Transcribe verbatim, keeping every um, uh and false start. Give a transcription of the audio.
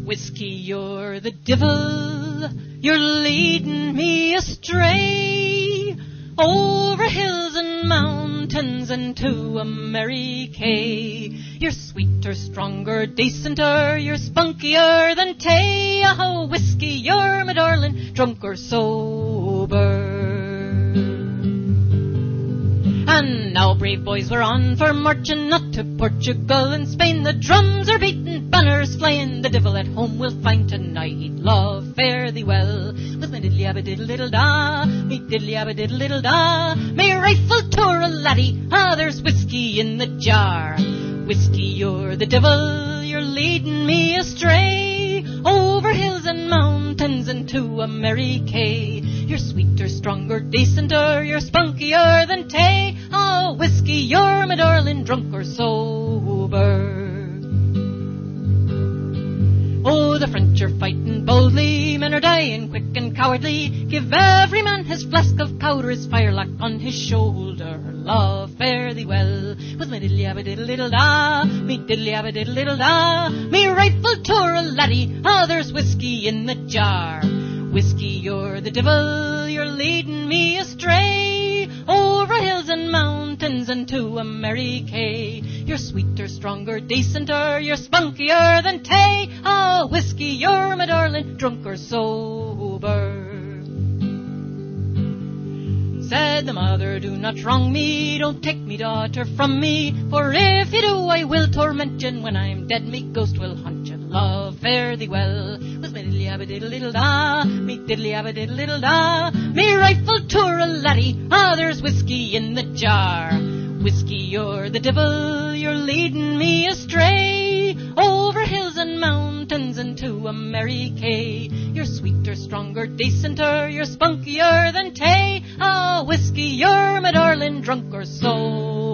Whiskey, you're the devil, you're leading me astray, over hills and mountains and to America. You're sweeter, stronger, decenter, you're spunkier than tay. Oh, whiskey, you're my darling, drunk or sober. And now, brave boys, we're on for marching not to Portugal and Spain. The drums are beating, banners flying, the devil at home we'll find tonight. Love, fare thee well, with my diddly-abba-diddle-diddle-da, me diddly-abba-diddle-diddle-da, me rifle tour a laddie, ah, there's whiskey in the jar. Whiskey, you're the devil, you're leading me astray, over hills and mountains and to America. You're sweeter, stronger, decenter, you're spunkier than tay. Oh, whiskey, you're my darling, drunk or sober. Oh, the French are fighting boldly, men are dying quick and cowardly. Give every man his flask of powder, his firelock on his shoulder. Love, fare thee well, with my diddly-abba-diddle-diddle-da, me diddly-abba-diddle-diddle-da, me rifle tour a laddie, ah, there's whiskey in the jar. Whiskey, you're the devil, you're leading me astray, over hills and mountains and to America. You're sweeter, stronger, decenter, you're spunkier than tay. Oh, whiskey, you're my darling, drunk or sober. Said the mother, do not wrong me, don't take me daughter from me, for if you do I will torment you, and when I'm dead me ghost will haunt you. Love, fare thee well, with me diddly-abba-diddle-diddle-da, me diddly-abba-diddle-diddle-da, me rifle tour a laddie, ah, there's whiskey in the jar. Whiskey, you're the devil, you're leading me astray, over hills and mountains and to America. You're sweeter, stronger, decenter, you're spunkier than tay. Ah, whiskey, you're my darling, drunk or sober.